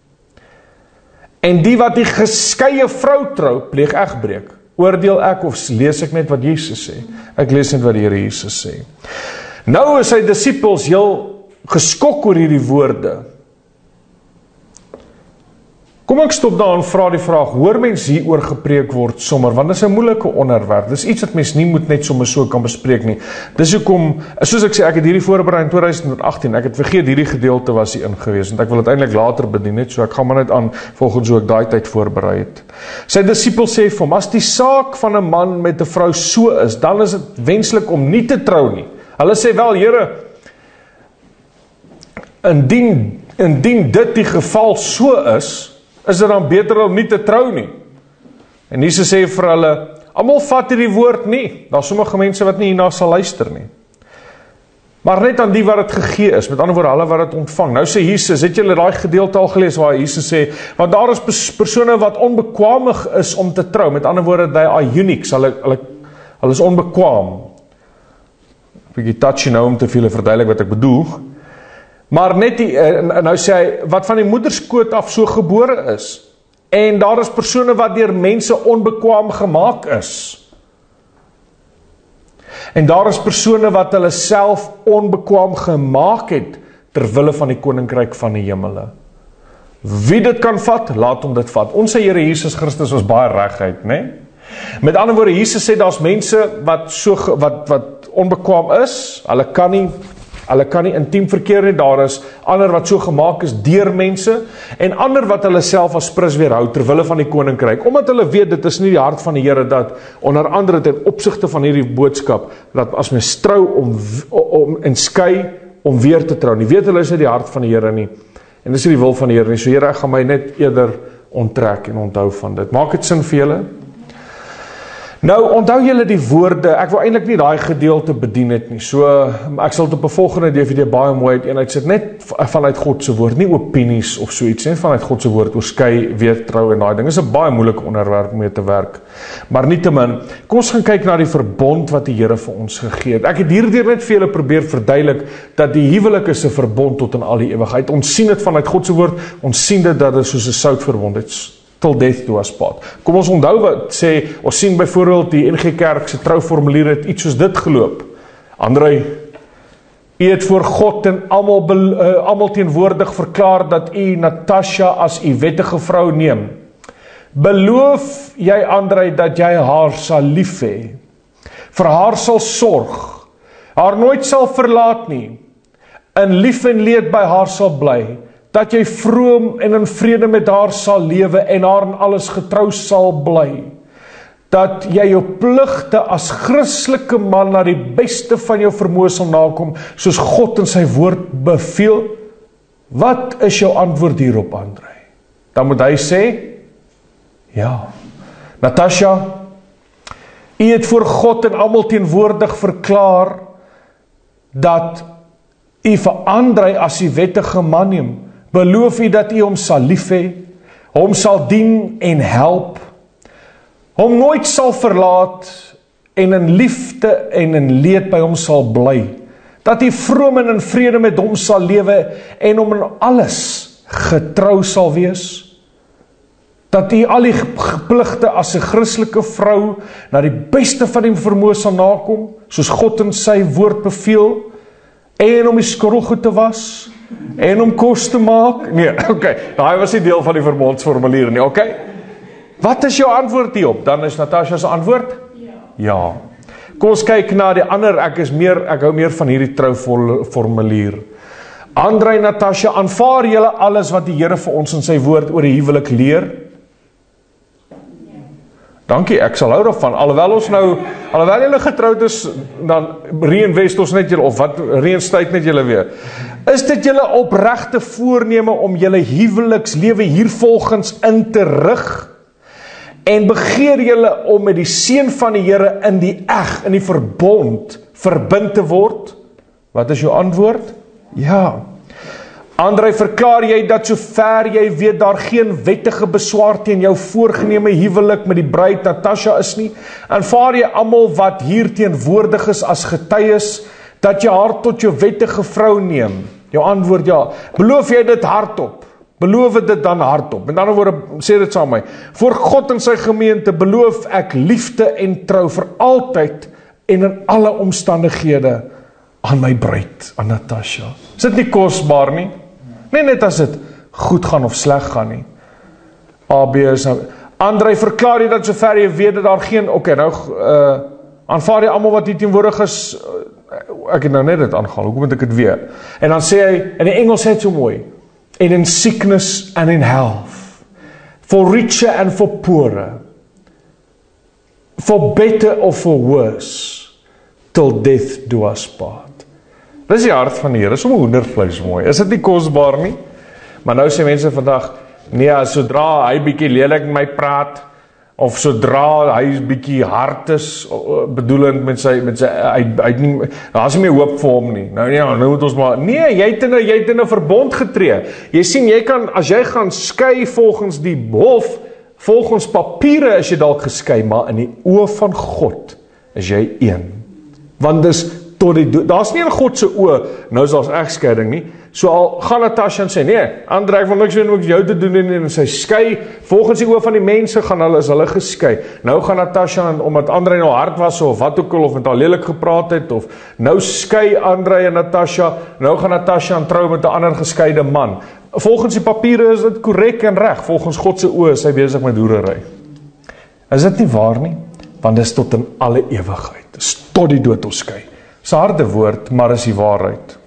En die wat die geskeie vrou trou, pleeg egbreek. Oordeel ek of lees ek net wat Jesus sê? Ek lees net wat die Here Jesus sê. Nou is sy disippels heel geskok oor hierdie woorde. Kom ek stop daar en vra die vraag, hoor mens hieroor gepreek word sommer, want dit is 'n moeilike onderwerp. Dis iets wat mens nie moet net sommer so kan bespreek nie. Dis hoekom, soos ek sê, ek het hierdie voorberei in 2018, ek het vergeet hierdie gedeelte was hier ingewees, want ek wil dit eintlik later bedien het, so ek gaan maar net aan volgens hoe ek daai tyd voorberei het. Sy disipels sê vir hom, as die saak van 'n man met 'n vrou so is, dan is dit wenslik om nie te trou nie. Hulle sê wel, Here, indien dit die geval so is dit dan beter om nie te trou nie? En Jesus sê vir hulle, almal vat hierdie woord nie. Daar sommige mense wat nie hierna sal luister nie. Maar net aan die wat dit gegee is, met ander woorde, hulle wat dit ontvang. Nou sê Jesus, het julle daai gedeelte al gelees waar Jesus sê, want daar is persone wat onbekwamig is om te trou. Met ander woorde, they are uniques, hulle is onbekwaam. Bietjie touchy nou om te veel verduidelik wat ek bedoel. Maar net nou sê hy, wat van die moederskoot af so gebore is, en daar is persone wat deur mense onbekwaam gemaak is. En daar is persone wat hulle self onbekwaam gemaak het, terwille van die koninkryk van die hemele. Wie dit kan vat, laat hom dit vat. Ons Here Jesus Christus was baie reguit, né? Met ander woorde, Jesus sê, daar's mense wat onbekwaam is, hulle kan nie intiem verkeer nie, daar is ander wat so gemaak is deur mense, en ander wat hulle self as prins weerhou, terwille van die koninkryk, omdat hulle weet, dit is nie die hart van die Here, dat onder andere ten opsigte van hierdie boodskap, dat as mens trou om en skei, om weer te trou nie, weet hulle is nie die hart van die Here nie, en dis nie die wil van die Here nie, so Here, ek gaan my net eerder onttrek en onthou van dit. Maak dit sin vir julle? Nou, onthou julle die woorde, ek wil eintlik nie daai gedeelte bedien het nie, so ek sal dit op 'n volgende DVD baie mooi uitsit, net vanuit God se woord, nie opinies of so iets, net vanuit God se woord, oor skei, weer trou en daai ding, is 'n baie moeilike onderwerp om mee te werk, maar nietemin, kom ons gaan kyk na die verbond wat die Here vir ons gegee het. Ek het hierdeur net vir julle probeer verduidelik, dat die huwelik is 'n verbond tot in al die ewigheid, ons sien dit vanuit God se woord, ons sien dit dat dit soos 'n soutverbond is, till death do us part. Kom ons onthou wat sê, ons sien byvoorbeeld die NG Kerk se trouformulier het iets soos dit geloop. Andrei, u het voor God en almal teenwoordig verklaar dat u Natasha as u wettige vrou neem. Beloof jy, Andrei, dat jy haar sal lief hê, vir haar sal sorg, haar nooit sal verlaat nie, in lief en leed by haar sal bly, dat jy vroom en in vrede met haar sal lewe en haar in alles getrou sal bly, dat jy jou pligte as Christelike man na die beste van jou vermoë sal nakom, soos God in sy woord beveel. Wat is jou antwoord hierop, Andrei? Dan moet hy sê, ja. Natasha, u het voor God en almal teenwoordig verklaar, dat u vir Andrei as u wettige man neem. Beloof u dat u hom sal lief hê, hom sal dien en help, hom nooit sal verlaat en in liefde en in leed by hom sal bly, dat u vroom en in vrede met hom sal lewe en hom in alles getrou sal wees, dat u al die pligte as 'n Christelike vrou na die beste van die vermoë sal nakom, soos God in sy woord beveel, en om die skottelgoed te was, en om kos te maak. Nee, daai was nie deel van die verbondsformulier nie, Wat is jou antwoord hierop? Dan is Natasha se antwoord? Ja. Kom ons kyk na die ander, ek hou meer van hierdie trouformulier. Andrei en Natasha, aanvaar julle alles wat die Here vir ons in sy woord oor die huwelik leer? Dankie, ek sal hou daarvan, alhoewel julle getroud is, dan reinvest ons net julle, of wat, reinstuit net julle weer. Is dit julle opregte voorneme om julle huwelikslewe hiervolgens in te rig? En begeer julle om met die seën van die Here in die verbond, verbind te word? Wat is jou antwoord? Ja. Andrei, verklaar jy dat sover jy weet daar geen wettige beswaar teen jou voorgeneme huwelik met die bruid Natasha is nie? Aanvaar jy almal wat hier teenwoordig is as getuies, dat jy haar tot jou wettige vrou neem? Jou antwoord ja. Beloof jy dit hardop? Beloof dit dan hardop. Met ander woorde, sê dit saam met my. Voor God en sy gemeente beloof ek liefde en trou vir altyd en in alle omstandighede aan my bruid, aan Natasha. Is dit nie kosbaar nie? Nie net as dit goed gaan of sleg gaan nie. AB is nou, Andrei, verklaar jy dat sover jy weet dat daar geen, aanvaar jy almal wat hier teenwoordig is, ek het nou net dit aangehaal, hoekom moet ek dit weer? En dan sê hy, in die Engels sê het so mooi, and in sickness and in health, for richer and for poorer, for better or for worse, till death do us part. Dis die hart van die Here, so 'n hoendervleis mooi. Is dit nie kosbaar nie? Maar nou sê mense vandag, nee, sodra hy bietjie lelik met my praat, of sodra hy bietjie hard is, bedoelend met sy daar is nie meer hoop vir hom nie. Nou moet ons maar, nee, jy het in 'n verbond getree. Jy sien, as jy gaan skei volgens die hof, volgens papiere is jy dalk geskei, maar in die oë van God is jy een. Want dis tot die dood. Daar's nie in God se oë, nou is daar egskeiding nie. So al gaan Natasha en sê, nee, Andrei, ek wil niks weet met jou te doen en sy skei, volgens die oë van die mense is hulle geskei. Nou gaan Natasha, omdat Andrei nou hard was, of wat ook al, of met haar lelik gepraat het, of nou skei Andrei en Natasha, nou gaan Natasha aan trou met 'n ander geskeide man. Volgens die papiere is dit korrek en reg, volgens God se oë is hy besig met hoerery. Is dit nie waar nie? Want dit is tot in alle ewigheid, dit is tot die dood ons skei. Dis 'n harde woord, maar is die waarheid.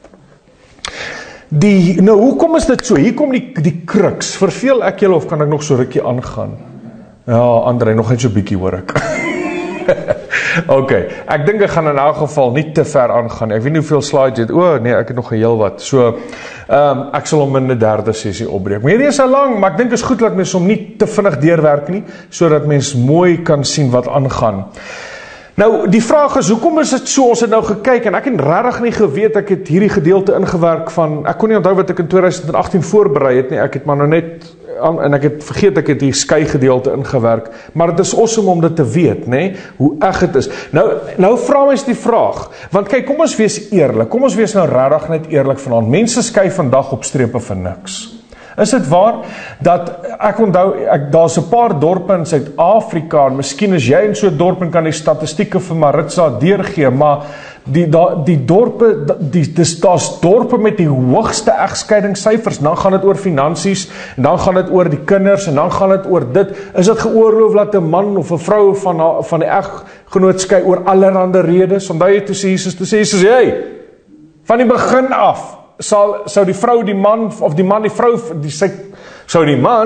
Hoekom is dit so? Hier kom die kruks. Verveel ek julle of kan ek nog so rukkie aangaan? Ja, Andrei, nog net so bietjie hoor ek. Ok, ek dink ek gaan in elk geval nie te ver aangaan. Ek weet nie hoeveel slides jy het. Nee, ek het nog 'n heel wat. So, ek sal hom in 'n derde sessie opbreek. Maar hierdie is lang, maar ek dink is goed dat mens hom nie te vinnig deurwerk nie, sodat mens mooi kan sien wat aangaan. Nou, die vraag is, hoekom is dit so, ons het nou gekyk, en ek het regtig nie geweet, ek het hierdie gedeelte ingewerk van, ek kon nie onthou wat ek in 2018 voorberei het nie, ek het maar nou net, en ek het vergeet ek het die skei gedeelte ingewerk, maar het is awesome om dit te weet, nee, hoe eg het is. Nou vra mens die vraag, want kyk, kom ons wees eerlik, kom ons wees nou regtig net eerlik vanaand, mense skei vandag op strepe vir niks. Is dit waar, dat, ek onthou, daar's 'n paar dorpe in Suid-Afrika, en miskien is jy in so 'n dorp en kan die statistieke vir Maritza deurgee, maar die dorpe, daar's dorpe met die hoogste egskeidingssyfers, dan gaan dit oor finansies, en dan gaan dit oor die kinders, en dan gaan dit oor dit, is dit geoorloof dat 'n man of 'n vrou van die eggenoot skei oor allerlei redes, onthou jy toe sê Jesus, hey, van die begin af, sou die vrou die man, of die man die vrou, sou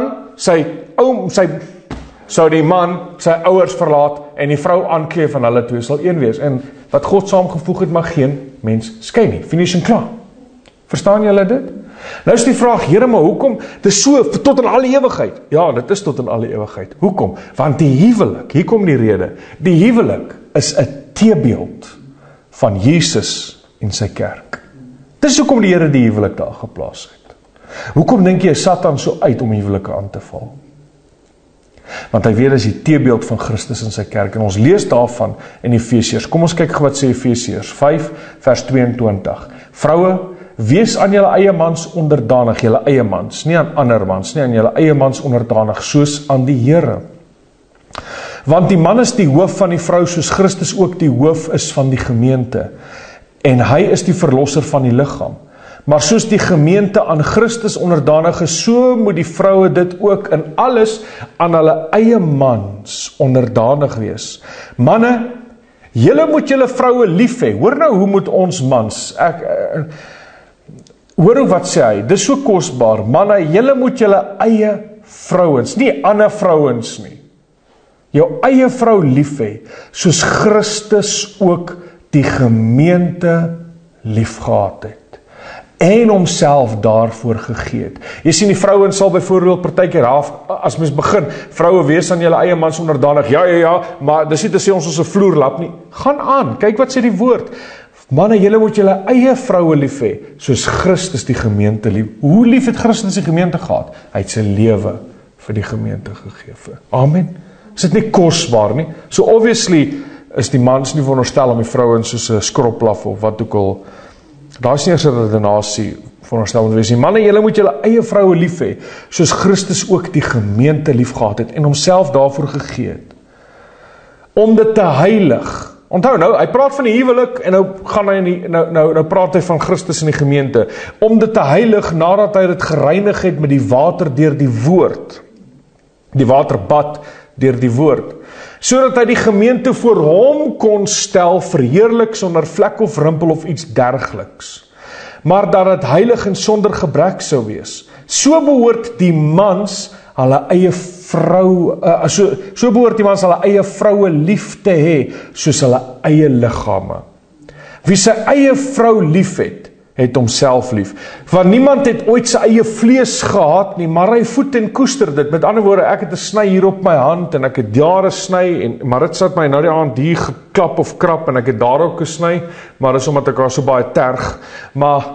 die man sy ouers verlaat, en die vrou aankleef van hulle twee sal een wees, en wat God saamgevoeg het, mag geen mens skei nie, finish en klaar. Verstaan julle dit? Nou is die vraag, Here, maar hoekom? Dit is so, tot in alle ewigheid. Ja, dit is tot in alle ewigheid. Hoekom? Want die huwelik, hier kom die rede, die huwelik is 'n teebeeld van Jesus en sy kerk. Dis hoekom die Here die huwelik daar geplaas het. Hoekom dink jy Satan so uit om huwelike aan te val? Want hy weet is die teebeeld van Christus en sy kerk, en ons lees daarvan in Efesiërs. Kom ons kyk wat sê Efesiërs 5 vers 22. Vroue, wees aan julle eie mans onderdanig, julle eie mans, nie aan ander mans, nie aan julle eie mans onderdanig, soos aan die Here. Want die man is die hoof van die vrou, soos Christus ook die hoof is van die gemeente. En hy is die verlosser van die liggaam. Maar soos die gemeente aan Christus onderdanig is, so moet die vroue dit ook in alles aan hulle eie mans onderdanig wees. Manne, julle moet julle vroue lief hê. Hoor nou, hoe moet ons mans? Hoor wat sê hy? Dis so kosbaar. Manne, julle moet julle eie vrouens, nie ander vrouens nie. Jou eie vrou lief hê, soos Christus ook die gemeente liefgehad het en homself daarvoor gegee het. Jy sien, die vrouens sal byvoorbeeld partykeer as mens begin, vroue wees aan julle eie mans onderdanig, ja, maar dis nie te sê ons is 'n vloerlap nie. Gaan aan, kyk wat sê die woord. Manne, julle moet julle eie vroue lief hê, soos Christus die gemeente lief. Hoe lief het Christus die gemeente gehad? Hy het sy lewe vir die gemeente gegee. Amen. Is dit nie kosbaar nie? So obviously is die mans nie veronderstel om die vrouens soos 'n skroplaf of wat ook al. Daar is nie eens 'n redenasie veronderstel om te wees nie. Manne, julle moet julle eie vroue lief hê, soos Christus ook die gemeente lief gehad het en homself daarvoor gegee het. Om dit te heilig. Onthou nou, hy praat van die huwelik en nou gaan hy nou praat hy van Christus en die gemeente. Om dit te heilig nadat hy dit gereinig het met die water deur die woord. Die waterbad deur die woord. Sodat hy die gemeente voor hom kon stel, verheerlik sonder vlek of rimpel of iets dergeliks. Maar dat het heilig en sonder gebrek sou wees. So behoort die mans hulle eie vrou, so behoort die mans hulle eie vroue lief te hê, soos hulle eie liggame. Wie sy eie vrou lief het homself lief. Want niemand het ooit sy eie vlees gehad nie, maar hy voed en koester dit. Met ander woorde, ek het 'n sny hier op my hand, en ek het jare sny, en Maritza het my nou die aand hier geklap of krap, en ek het daar ook gesny, maar dis omdat ek haar so baie terg. Maar,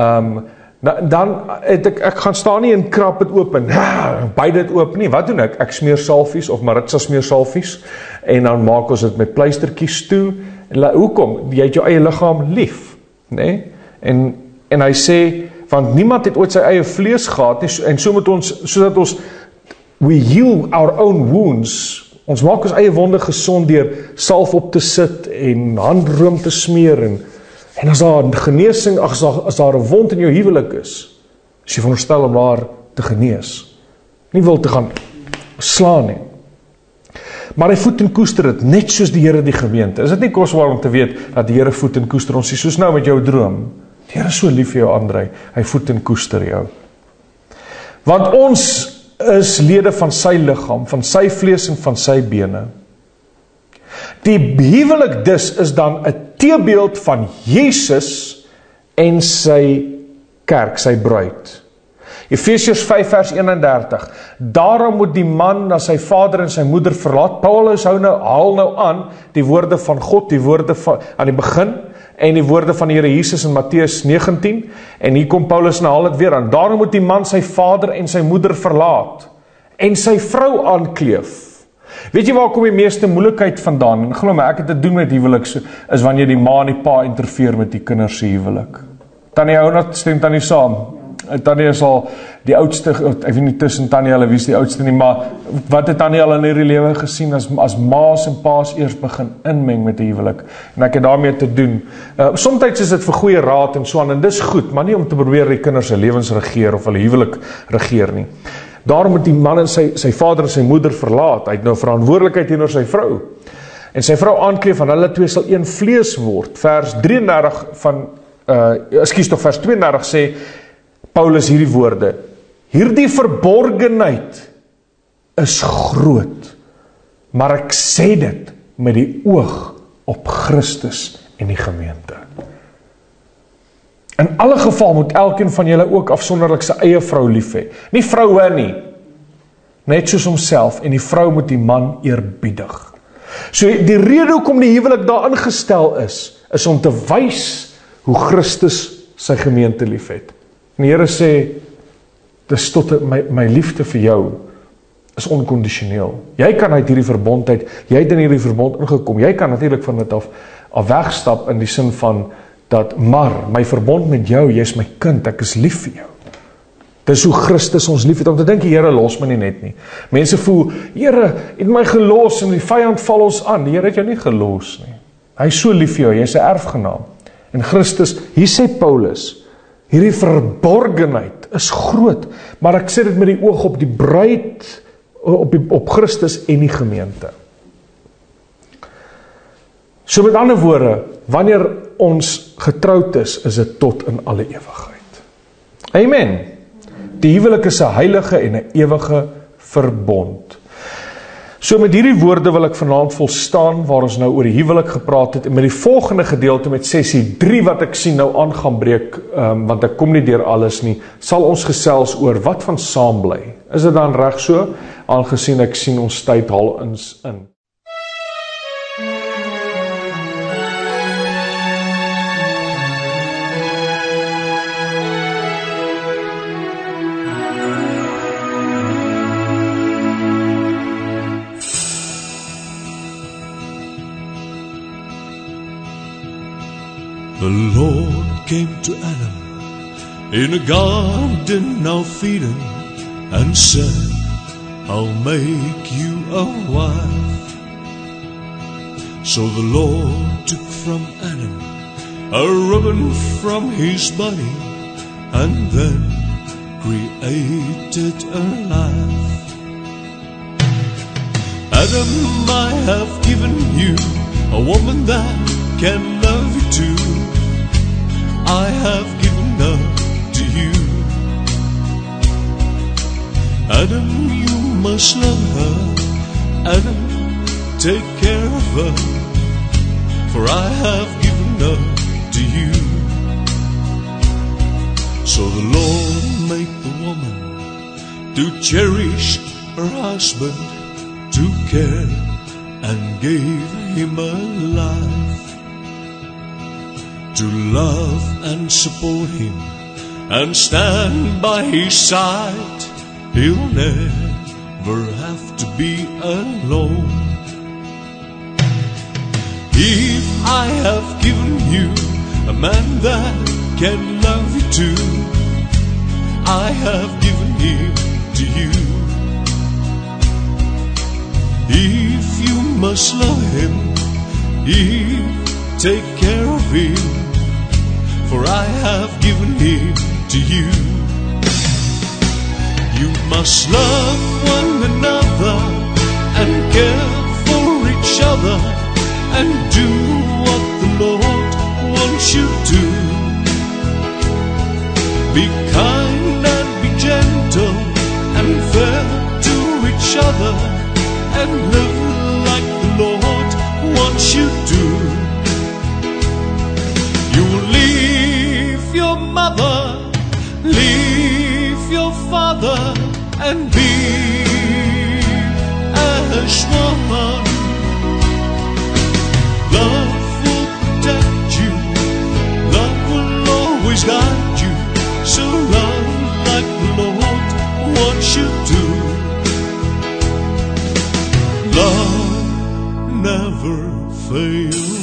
dan het ek gaan staan nie en krap het oop, en byt dit oop nie. Wat doen ek? Ek smeer salfies, of Maritza smeer salfies, en dan maak ons dit met pleistertjies toe. Hoekom? Jy het jou eie liggaam lief, nee? En hy sê, want niemand het ooit sy eie vlees gehad nie, en so moet ons, sodat ons, we heal our own wounds, ons maak ons eie wonde gesond deur salf op te sit, en handroom te smeer, en as daar genesing, as daar 'n wond in jou huwelik is jy veronderstel om daar te genees, nie wil te gaan slaan nie. Maar hy voed en koester het, net soos die Here die gemeente. Is dit nie kosbaar om te weet, dat die Here voed en koester ons, soos nou met jou droom? Die Here is so lief vir jou, André, hy voed en koester jou. Want ons is lede van sy liggaam, van sy vlees en van sy bene. Die huwelik dus is dan 'n teebeeld van Jesus en sy kerk, sy bruid. Efesiërs 5 vers 31. Daarom moet die man na sy vader en sy moeder verlaat. Paulus haal nou aan die woorde van God, die woorde van aan die begin en die woorde van die Here Jesus in Matteus 19 en hier kom Paulus en haal dit weer aan. Daarom moet die man sy vader en sy moeder verlaat en sy vrou aankleef. Weet jy waar kom die meeste moeilikheid vandaan? En glo my, ek het te doen met huwelik, is wanneer die ma en die pa interfereer met die kinders se huwelik. Tannie Hounat stem tannie saam. Tannie is al die oudste, ek weet nie tussen Tannie hulle wie is die oudste nie, maar wat het Tannie al in hierdie lewe gesien as ma's en pa's eers begin inmeng met die huwelik, en ek het daarmee te doen. Somtyds is dit vir goeie raad en so aan, en dis goed, maar nie om te probeer die kinders se lewens regeer of hulle huwelik regeer nie. Daarom moet die man en sy vader en sy moeder verlaat, hy het nou verantwoordelikheid teenoor sy vrou, en sy vrou aankleef, van hulle twee sal een vlees word. Vers 33 van, vers 32 sê Paulus hierdie woorde, hierdie verborgenheid is groot, maar ek sê dit met die oog op Christus en die gemeente. In alle geval moet elkeen van julle ook afsonderlik sy eie vrou lief hê. Nie vroue nie, net soos homself, en die vrou moet die man eerbiedig. So die rede hoekom die huwelik daar ingestel is om te wys hoe Christus sy gemeente lief het. En die Here sê, dis tot my liefde vir jou is onkondisioneel. Jy kan uit hierdie verbondheid, jy het in hierdie verbond ingekom, jy kan natuurlik van dit af wegstap in die sin van dat, maar my verbond met jou, jy is my kind, ek is lief vir jou. Dis hoe Christus ons lief het, om te dink, die Here los my nie net nie. Mense voel, Here het my gelos en die vyand val ons aan. Die Here het jou nie gelos nie. Hy is so lief vir jou, jy is 'n erfgenaam. En Christus, hier sê Paulus, hierdie verborgenheid is groot, maar ek sê dit met die oog op die bruid, op Christus en die gemeente. So met ander woorde, wanneer ons getroud is dit tot in alle ewigheid. Amen. Die huwelik is 'n heilige en 'n ewige verbond. So met hierdie woorde wil ek vanaand volstaan waar ons nou oor die huwelik gepraat het, en met die volgende gedeelte met sessie 3 wat ek sien nou aan gaan breek, want ek kom nie deur alles nie, sal ons gesels oor wat van saam bly. Is dit dan reg so? Aangesien ek sien ons tyd haal ons in. The Lord came to Adam in a garden of Eden and said, I'll make you a wife. So the Lord took from Adam a ribbon from his body and then created a life. Adam, I have given you a woman that can love you too. I have given her to you. Adam, you must love her. Adam, take care of her, for I have given her to you. So the Lord made the woman to cherish her husband, to care and gave him a life, to love and support him and stand by his side. He'll never have to be alone. If I have given you a man that can love you too, I have given him to you. If you must love him, take care of him, for I have given him to you. You must love one another and care for each other and do what the Lord wants you to. Be kind and be gentle and fair to each other and live like the Lord wants once you do, you will leave your mother, leave your father, and be as one. Love will protect you, love will always guide you, so love like the Lord wants you to. Love never fails.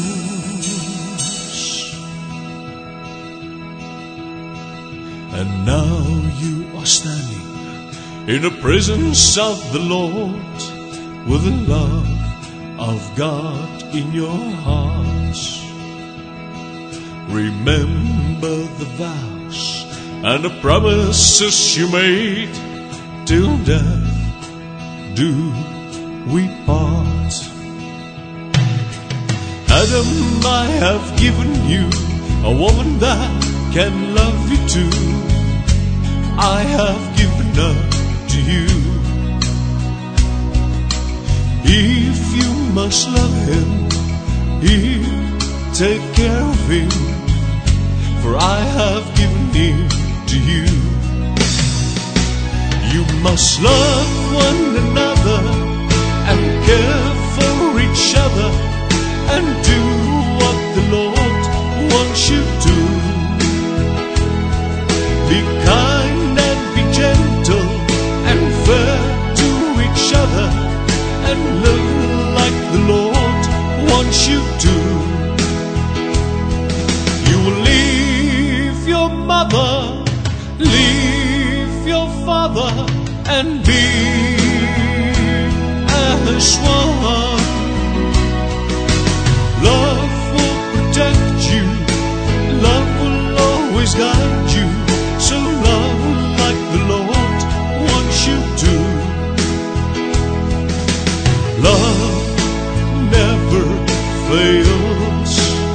And now you are standing in the presence of the Lord with the love of God in your hearts. Remember the vows and the promises you made, till death do we part. Adam, I have given you a woman that can love you too. I have given her to you. If you must love him, take care of him, for I have given him to you. You must love one another and care for each other, and do what the Lord wants you to. Be kind and be gentle and fair to each other, and live like the Lord wants you to. You will leave your mother, leave your father, and be as one. Love will protect you, love will always guide you, so love like the Lord wants you to. Love never fails,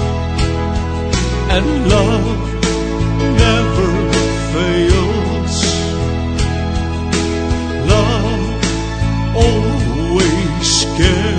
and love never fails. Love always cares.